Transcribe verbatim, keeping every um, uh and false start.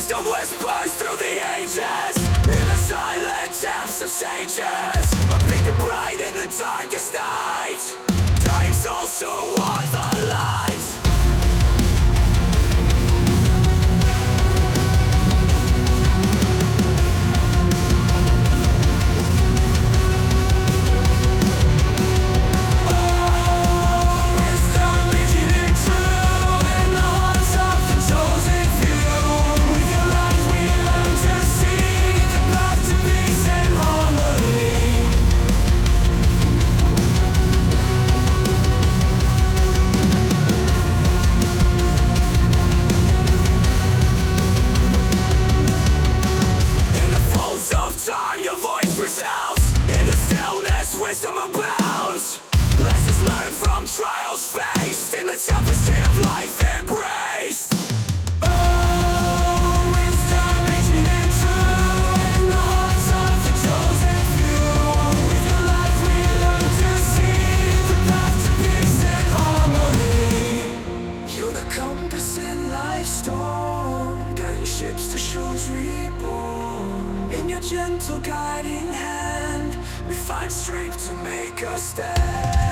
Wisdom whispers through the ages, in the silent depths of sages, a beacon bright in the darkest night. Dying souls who want the light. Wisdom abounds. Lessons learned from trials faced, in the toughest state of life embraced. Oh, wisdom ancient and true, in the hearts of the chosen few. With your life we learn to see the path to peace and harmony. You're the compass in life's storm, guiding ships to shores reborn. In your gentle guiding hand we find strength to make us stand.